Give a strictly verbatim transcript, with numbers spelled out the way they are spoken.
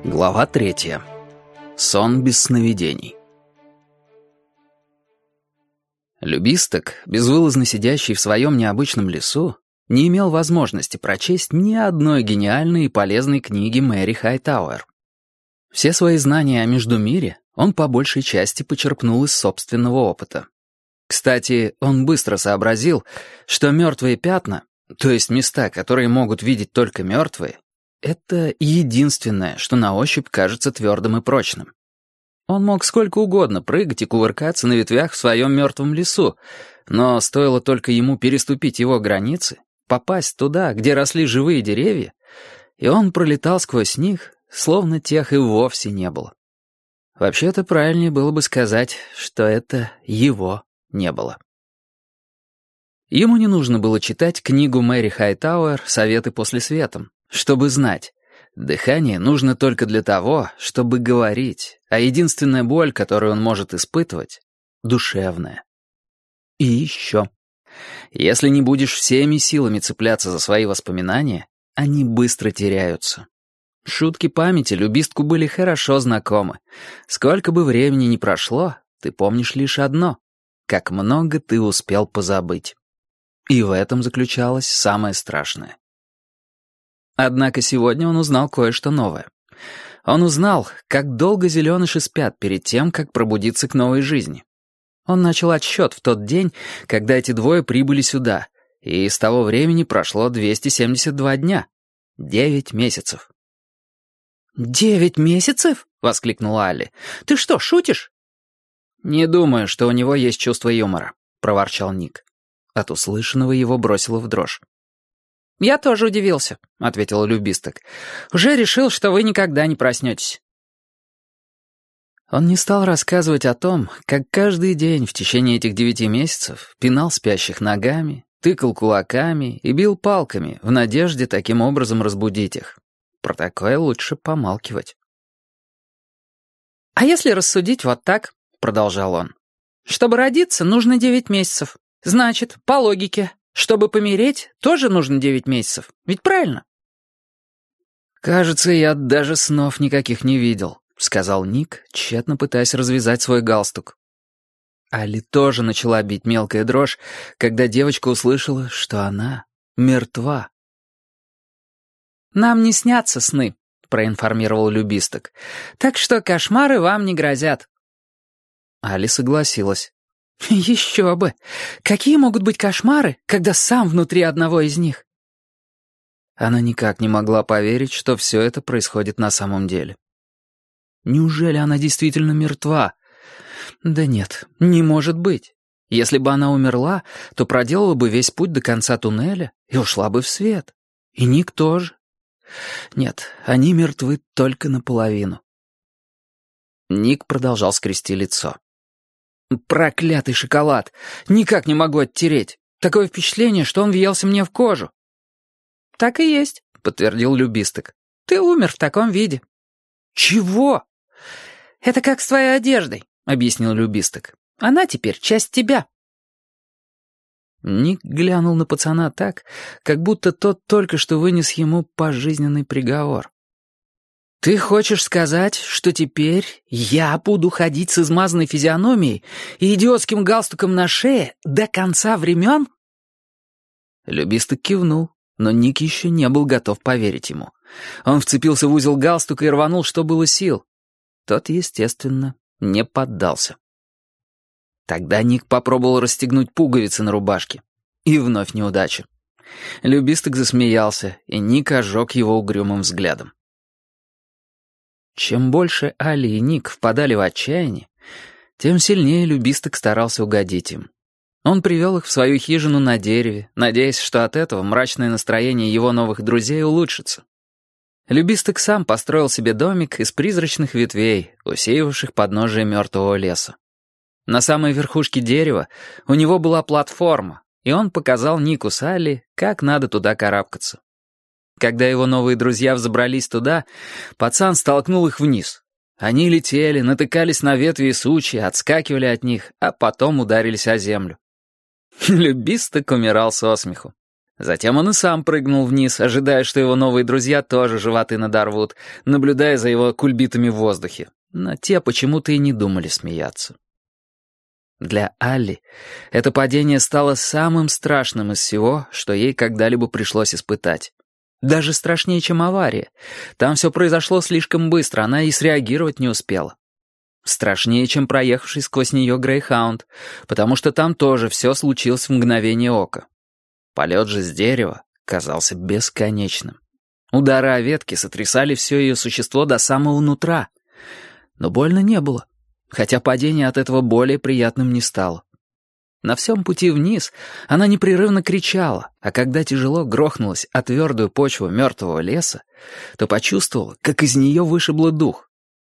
Глава третья. Сон без сновидений. Любисток, безвылазно сидящий в своем необычном лесу, не имел возможности прочесть ни одной гениальной и полезной книги Мэри Хайтауэр. Все свои знания о Междумире он по большей части почерпнул из собственного опыта. Кстати, он быстро сообразил, что мертвые пятна, то есть места, которые могут видеть только мертвые, это единственное, что на ощупь кажется твердым и прочным. Он мог сколько угодно прыгать и кувыркаться на ветвях в своем мертвом лесу, но стоило только ему переступить его границы, попасть туда, где росли живые деревья, и он пролетал сквозь них, словно тех и вовсе не было. Вообще-то правильнее было бы сказать, что это его не было. Ему не нужно было читать книгу Мэри Хайтауэр «Советы после светом», чтобы знать, дыхание нужно только для того, чтобы говорить, а единственная боль, которую он может испытывать, душевная. И еще. Если не будешь всеми силами цепляться за свои воспоминания, они быстро теряются. Шутки памяти Любистку были хорошо знакомы. Сколько бы времени ни прошло, ты помнишь лишь одно — как много ты успел позабыть. И в этом заключалось самое страшное. Однако сегодня он узнал кое-что новое. Он узнал, как долго зеленыши спят перед тем, как пробудиться к новой жизни. Он начал отсчет в тот день, когда эти двое прибыли сюда, и с того времени прошло двести семьдесят два дня. Девять месяцев. «Девять месяцев?» — воскликнула Алли. «Ты что, шутишь?» «Не думаю, что у него есть чувство юмора», — проворчал Ник. От услышанного его бросило в дрожь. «Я тоже удивился», — ответил Любисток. «Уже решил, что вы никогда не проснетесь». Он не стал рассказывать о том, как каждый день в течение этих девяти месяцев пинал спящих ногами, тыкал кулаками и бил палками в надежде таким образом разбудить их. Про такое лучше помалкивать. «А если рассудить вот так», — продолжал он, «чтобы родиться, нужно девять месяцев. Значит, по логике, чтобы помереть, тоже нужно девять месяцев. Ведь правильно?» «Кажется, я даже снов никаких не видел», — сказал Ник, тщетно пытаясь развязать свой галстук. Али тоже начала бить мелкая дрожь, когда девочка услышала, что она мертва. «Нам не снятся сны», — проинформировал Любисток. «Так что кошмары вам не грозят». Али согласилась. «Еще бы! Какие могут быть кошмары, когда сам внутри одного из них?» Она никак не могла поверить, что все это происходит на самом деле. Неужели она действительно мертва? Да нет, не может быть. Если бы она умерла, то проделала бы весь путь до конца туннеля и ушла бы в свет. И Ник тоже. Нет, они мертвы только наполовину. Ник продолжал скрести лицо. «Проклятый шоколад! Никак не могу оттереть. Такое впечатление, что он въелся мне в кожу». «Так и есть», — подтвердил Любисток. «Ты умер в таком виде». «Чего?» «Это как с твоей одеждой», — объяснил Любисток. «Она теперь часть тебя». Ник глянул на пацана так, как будто тот только что вынес ему пожизненный приговор. «Ты хочешь сказать, что теперь я буду ходить с измазанной физиономией и идиотским галстуком на шее до конца времен?» Любисток кивнул, но Ник еще не был готов поверить ему. Он вцепился в узел галстука и рванул, что было сил. Тот, естественно, не поддался. Тогда Ник попробовал расстегнуть пуговицы на рубашке. И вновь неудача. Любисток засмеялся, и Ник ожег его угрюмым взглядом. Чем больше Али и Ник впадали в отчаяние, тем сильнее Любисток старался угодить им. Он привел их в свою хижину на дереве, надеясь, что от этого мрачное настроение его новых друзей улучшится. Любисток сам построил себе домик из призрачных ветвей, усеивавших подножие мертвого леса. На самой верхушке дерева у него была платформа, и он показал Нику с Али, как надо туда карабкаться. Когда его новые друзья взобрались туда, пацан столкнул их вниз. Они летели, натыкались на ветви и сучья, отскакивали от них, а потом ударились о землю. Любисток умирал со смеху. Затем он и сам прыгнул вниз, ожидая, что его новые друзья тоже животы надорвут, наблюдая за его кульбитами в воздухе. Но те почему-то и не думали смеяться. Для Алли это падение стало самым страшным из всего, что ей когда-либо пришлось испытать. Даже страшнее, чем авария. Там все произошло слишком быстро, она и среагировать не успела. Страшнее, чем проехавший сквозь нее Грейхаунд, потому что там тоже все случилось в мгновение ока. Полет же с дерева казался бесконечным. Удары о ветки сотрясали все ее существо до самого нутра. Но больно не было, хотя падение от этого более приятным не стало. На всем пути вниз она непрерывно кричала, а когда тяжело грохнулась о твердую почву мертвого леса, то почувствовала, как из нее вышибло дух.